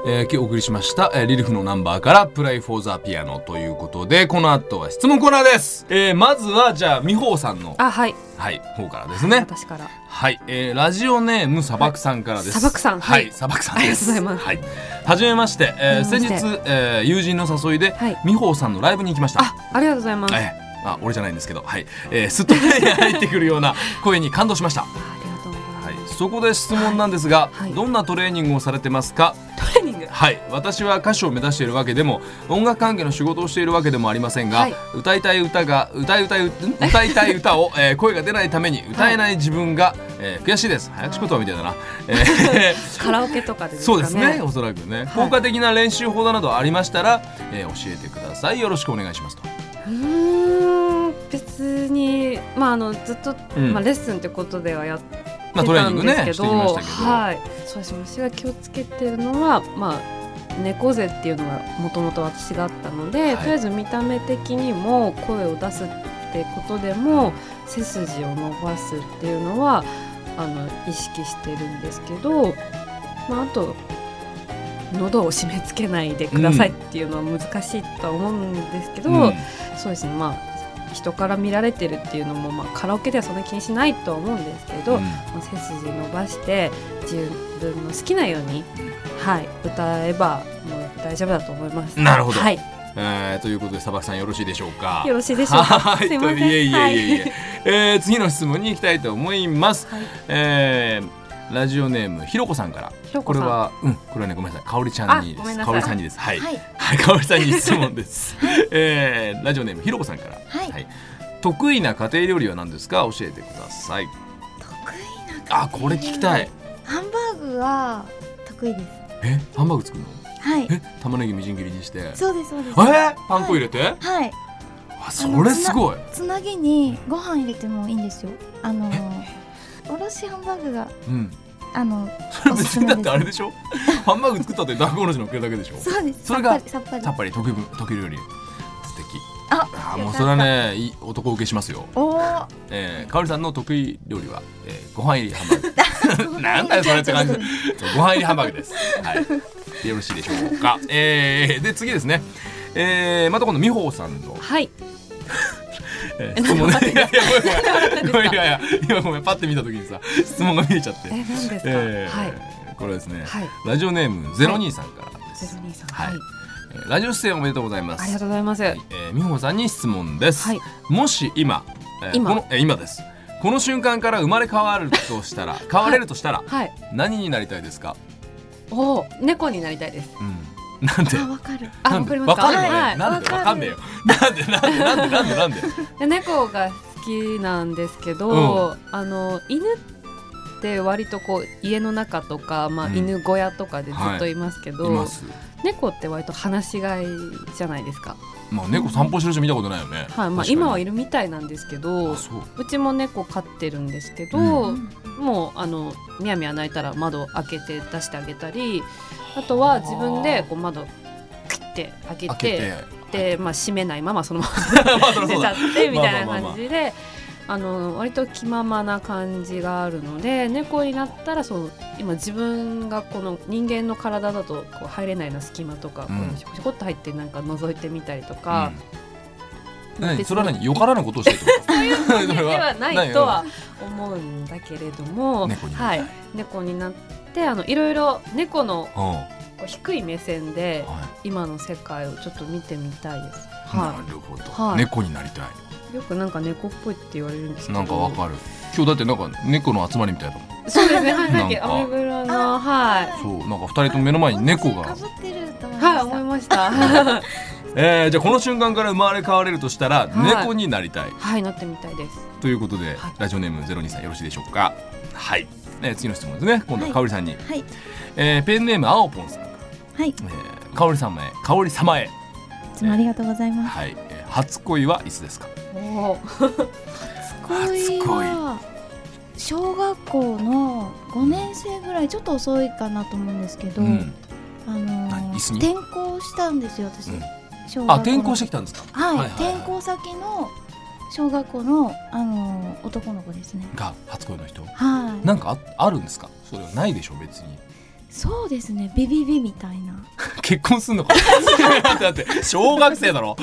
えー、お送りしました、えー、リルフのナンバーからプライフォーザピアノということで、この後は質問コーナーです。えー、まずはじゃあ美穂さんのあはいはい方からですね。 私からはい、えー、ラジオネーム砂漠さんからです。 砂漠さんはい、砂漠さんです。 ありがとうございます。 はい、はじめまして、えー、先日、えー、友人の誘いで、はい、美穂さんのライブに行きました。 あ、ありがとうございます。 えー、あ、俺じゃないんですけど、はい、えー、すっと目に入ってくるような声に感動しました。そこで質問なんですが、はいはい、どんなトレーニングをされてますか？ トレーニング、 はい、私は歌手を目指しているわけでも音楽関係の仕事をしているわけでもありませんが、はい、歌いたい歌が歌い歌い歌いたい歌を、えー、声が出ないために歌えない自分が、えー、悔しいです。早口言葉みたいだな、えー、 カラオケとかでですかね。 そうですね、おそらくね、はい、効果的な練習法などありましたら、えー、教えてください。よろしくお願いしますと。 うーん、別に、まあ、あのずっと、うんまあ、レッスンってことではやってまあ、トレーニングねしてきましたけど、 はい、そうです。私が気をつけてるのは、まあ、猫背っていうのがもともと私があったので、はい、とりあえず見た目的にも声を出すってことでも背筋を伸ばすっていうのはあの意識してるんですけど、まあ、あと喉を締め付けないでくださいっていうのは難しいとは思うんですけど、うん、そうですね、まあ人から見られてるっていうのも、まあ、カラオケではそんな気にしないとは思うんですけど、うんまあ、背筋伸ばして自分の好きなように、はい、歌えばもう大丈夫だと思います。 なるほど、 はい、 えー、ということで砂漠さんよろしいでしょうか？ よろしいでしょうか？すいません。 いえいえいえいえ、えー、次の質問に行きたいと思います。はい、えー、ラジオネームひろこさんから。これは、うん、これはね、ごめんなさい、かおりちゃんにです。かおりさんにです。はい、はいはい、かおりさんに質問です。えー、ラジオネームひろこさんから。はい。はい、得意な家庭料理は何ですか？教えてください。 得意な家庭料理。 あ、これ聞きたい。 ハンバーグは得意です。 え、ハンバーグ作るの？ はい。 え、玉ねぎみじん切りにして。 そうですそうです。 えー、パン粉入れて？ はい。はい、 あ、それすごい。 つなぎにご飯入れてもいいんですよ。あのおろしハンバーグが。うん。あのそれ別にだってあれでしょハンバーグ作ったって大根おろしのっけるだけでしょ。 そうです。 それがさっぱりさっぱり得意得意料理。素敵。 ああ、もうそれはね、いい男受けしますよ。 おー、 えー、かおりさんの得意料理は、えー、ご飯入りハンバーグなんだよそれって感じでご飯入りハンバーグです。はい、よろしいでしょうか？えー、で次ですね、えー、また今度美穂さんのはいえー、質問ね。いやいやごめんごめんいやいや今ごめんパッて見た時にさ質問が見えちゃって。 え、何ですか？ えー、はい、これですね、はい、ラジオネームゼロにさんからです。 ゼロにさん、 はい、えー、ラジオ出演おめでとうございます。 ありがとうございます。はい、 えー、美穂さんに質問です。はい、もし今、えー、 今この、えー、今です。この瞬間から生まれ変わるとしたら変われるとしたら、はい、何になりたいですか？ お、猫になりたいです。 うん、なんで？ あ、わかる。 あ、わかりますか？ わかるのね。はい、なんでわかんねえよ。なんでなんでなんでなんでなんで。 で、猫が好きなんですけど、うん、あの犬って割とこう家の中とか、まあ、うん、犬小屋とかでずっといますけど、はい、います。猫って割と放し飼いじゃないですか。 まあ、猫散歩してる人見たことないよね。 はい、まあ、今はいるみたいなんですけど、ううちも猫飼ってるんですけど、うん、もうあのみやみや鳴いたら窓開けて出してあげたり、あとは自分でこう窓クッて開けて、開けてで、まあ、閉めないままそのまま出ちゃってみたいな感じで、あの割と気ままな感じがあるので、猫になったらそう今自分がこの人間の体だとこう入れないような隙間とか、うん、こうちょこちょこっと入ってなんか覗いてみたりとか、 うん、何それは何よからぬことをしてるってことそういうわけではないとは思うんだけれども、 猫に、 はい、猫になってあのいろいろ猫のこう低い目線で今の世界をちょっと見てみたいです。 はい、なるほど、はい、猫になりたい。 よくなんか猫っぽいって言われるんですけど、 なんかわかる。今日だってなんか猫の集まりみたいだもん。 そうですね、はい、さっきアメブロの、はい、 そうなんかふたりとも目の前に猫がかぶってると思いました。 はい、思いましたえー、じゃあこの瞬間から生まれ変われるとしたら、はい、猫になりたい。 はい、なってみたいです。 ということで、はい、ラジオネームゼロにさんよろしいでしょうか？はい、ね、次の質問ですね。今度はかおりさんに、はい、えー、ペンネームあおぽんさんから、 はい、 えー、かおり様へかおり様へ、 いつもありがとうございます。 はい、えー、初恋はいつですか？ お初恋は小学校のごねん生ぐらい、ちょっと遅いかなと思うんですけど、うん、あのー、転校したんですよ私、うん、小学校。 あ、転校してきたんですか？ はい、はいはいはい、転校先の小学校の、あのー、男の子ですねが初恋の人。 はい。 なんか あ, あるんですか？それはないでしょ別に。 そうですね、ビビビみたいな。 結婚すんのかだって小学生だろ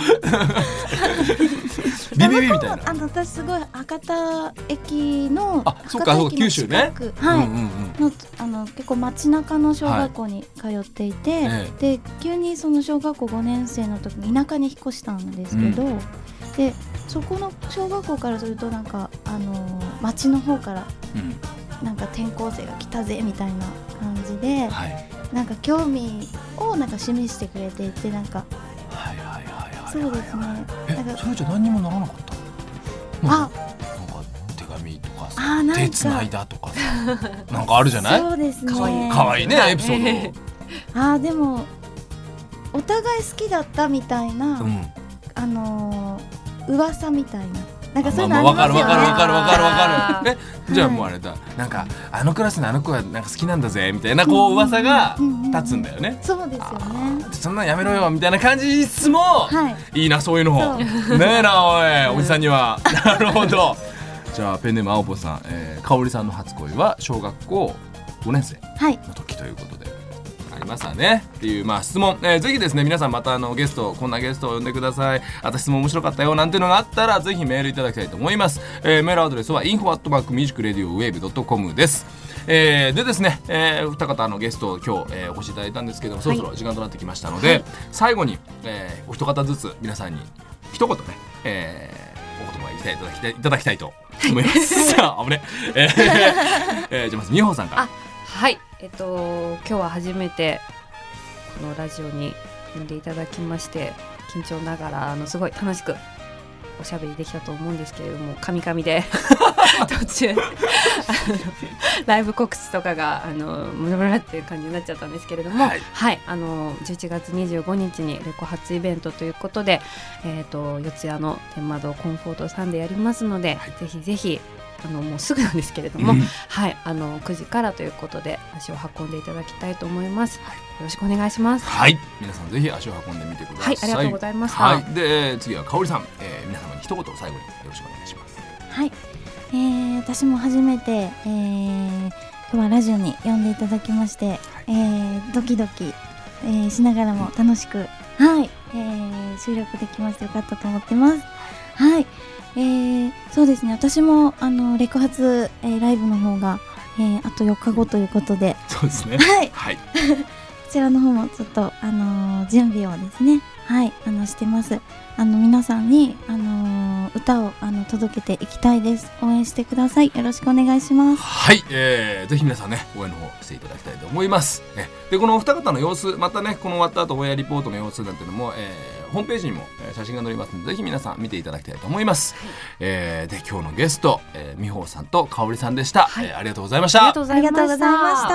ビビビみたいな。 あの私すごい博多駅の、 あ、そっか、そうか、九州ね、 はい、 うんうんうん、 のあの結構街中の小学校に通っていて、はい、で急にその小学校ごねん生の時に田舎に引っ越したんですけど、うん、でそこの小学校からするとなんかあの街の方から、うんなんか転校生が来たぜみたいな感じで、はい、なんか興味をなんか示してくれていて、なんかはいはいはいはい、 そうですね。 え、なんかそれじゃ何にもならなかった？あ、なんか手紙とかさ、あ、なんか手つないだとかさなんかあるじゃない？ そうですね。 かわいいねエピソード。あ、でもお互い好きだったみたいな、うん、あのー、噂みたいな。なんかそういうのありますよね。わかるわかるわかるわかるわかる。え、じゃあもうあれだ、なんかあのクラスのあの子がなんか好きなんだぜみたいなこう噂が立つんだよね。うんうんうん、そうですよね。 そんなやめろよみたいな感じいつも、はい、いいなそういうの。ねえなおい、おじさんには。なるほど。じゃあペンネーム青ぽさん、えー、かおりさんの初恋は小学校ごねん生の時ということで。はい、ありますわねっていう、まあ、質問、えー、ぜひですね皆さんまたあのゲストこんなゲストを呼んでください、あと質問面白かったよなんていうのがあったらぜひメールいただきたいと思います、えー、メールアドレスは インフォ アットマーク ミュージックレディオウェーブ ドットコム です、えー、でですね、えー、二方のゲストを今日、えー、お越しいただいたんですけども、そろそろ時間となってきましたので、はい、最後に、えー、お一方ずつ皆さんに一言ね、えー、お言葉いただきたいいただきたいと思いますさあ、危ねえーえー、じゃあまず美穂さんから。 あ、はい、えっと今日は初めてこのラジオに呼んでいただきまして緊張ながらあのすごい楽しくおしゃべりできたと思うんですけれども、カミカミで途中あのライブ告知とかがあのムラムラっていう感じになっちゃったんですけれども、はい、はい、あのじゅういちがつにじゅうごにちにレコ発イベントということで、えー、と四谷の天窓コンフォートさんでやりますので、はい、ぜひぜひあのもうすぐなんですけれども、うん、はい、あのくじからということで足を運んでいただきたいと思います、はい、よろしくお願いします。 はい、皆さんぜひ足を運んでみてください。 はい、ありがとうございました。 はい、で次はかおりさん、えー、皆様に一言最後によろしくお願いします。 はい、えー、私も初めて、えー、今日はラジオに呼んでいただきまして、はい、えー、ドキドキ、えー、しながらも楽しく、はい、えー、収録できましてよかったと思ってます。はい、えー、そうですね、私もあのレコ発、えー、ライブの方が、えー、あとよっかごということで、 そうですね、 はい、 はい、こちらの方もちょっと、あのー、準備をですね、はい、あのしてます。あの皆さんに、あのー、歌をあの届けていきたいです。応援してください。よろしくお願いします。 はい、えー、ぜひ皆さんね応援の方していただきたいと思います、ね、でこのお二方の様子、またねこの終わった後オンエアリポートの様子なんていうのも、えー、ホームページにも写真が載りますのでぜひ皆さん見ていただきたいと思います、はい、えー、で今日のゲスト、えー、美穂さんとかおりさんでした、はい、えー、ありがとうございました。 ありがとうございました。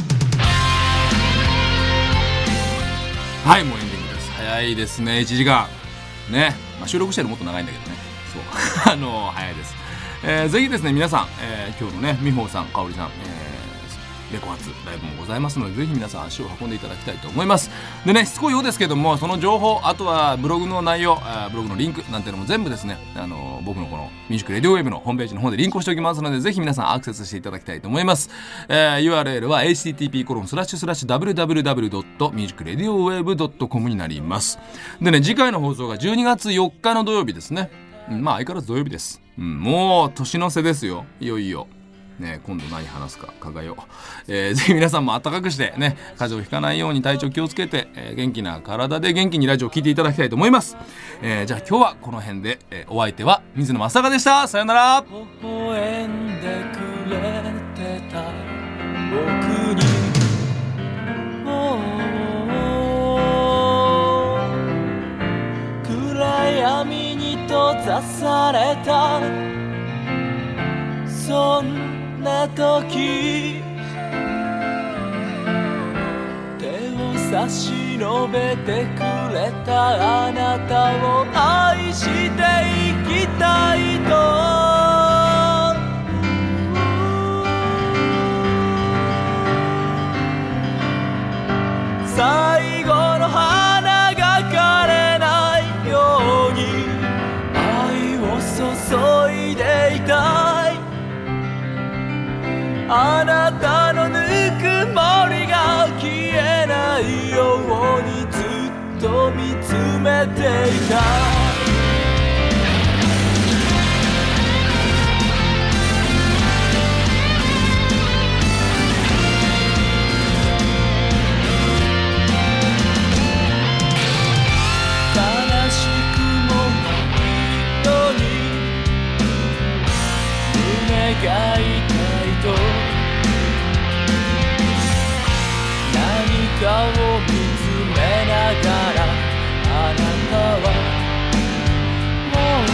はい、もうエンディングです。早いですね、いちじかんね、まあ、収録してるのもっと長いんだけどね、そうあのー、早いです、えー、ぜひですね皆さん、えー、今日のね美穂さんかおりさん、えー、レコ発ライブもございますのでぜひ皆さん足を運んでいただきたいと思います。でね、しつこいようですけどもその情報、あとはブログの内容、ブログのリンクなんていうのも全部ですね、あのー、僕のこのミュージックレディオウェブのホームページの方でリンクをしておきますのでぜひ皆さんアクセスしていただきたいと思います、えー、ユーアールエル は エイチティーティーピーコロンスラッシュスラッシュダブリューダブリューダブリュードットミュージックレディオウェブドットコム になります。でね、次回の放送がじゅうにがつよっかの土曜日ですね、うん、まあ相変わらず土曜日です、うん、もう年の瀬ですよ、いよいよね、今度何話すか考えよう、えー、ぜひ皆さんも暖かくしてね風邪をひかないように体調気をつけて、えー、元気な体で元気にラジオを聞いていただきたいと思います、えー、じゃあ今日はこの辺で、えー、お相手は水野正孝でした。さよなら。微笑んでくれてた僕に暗闇に閉ざされたそんな時手を差し伸べてくれたあなたを愛していきたいと最後の花が枯れないように愛を注いでいたい。あなたのぬくもりがと見つめていた悲しくもないのに胸が痛いと何かを見つめながらあなたはも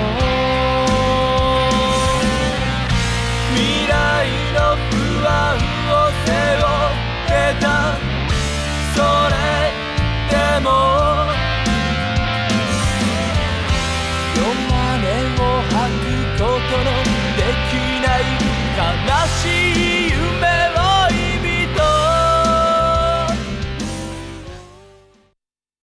う未来の不安を背負ってたそれでも弱音を吐くことのできない悲しい